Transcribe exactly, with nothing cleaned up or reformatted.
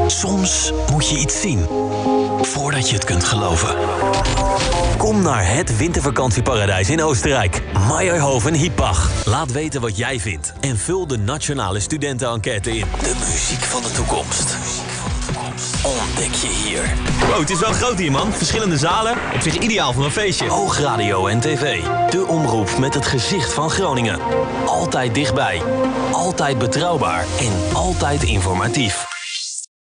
Soms moet je iets zien voordat je het kunt geloven. Kom naar het wintervakantieparadijs in Oostenrijk. Meijerhoven Hippach. Laat weten wat jij vindt en vul de nationale studentenenquête in. De muziek van de toekomst ontdek je hier. Wow, het is wel groot hier, man. Verschillende zalen. Op zich ideaal voor een feestje. Oogradio en tv. De omroep met het gezicht van Groningen. Altijd dichtbij. Altijd betrouwbaar. En altijd informatief.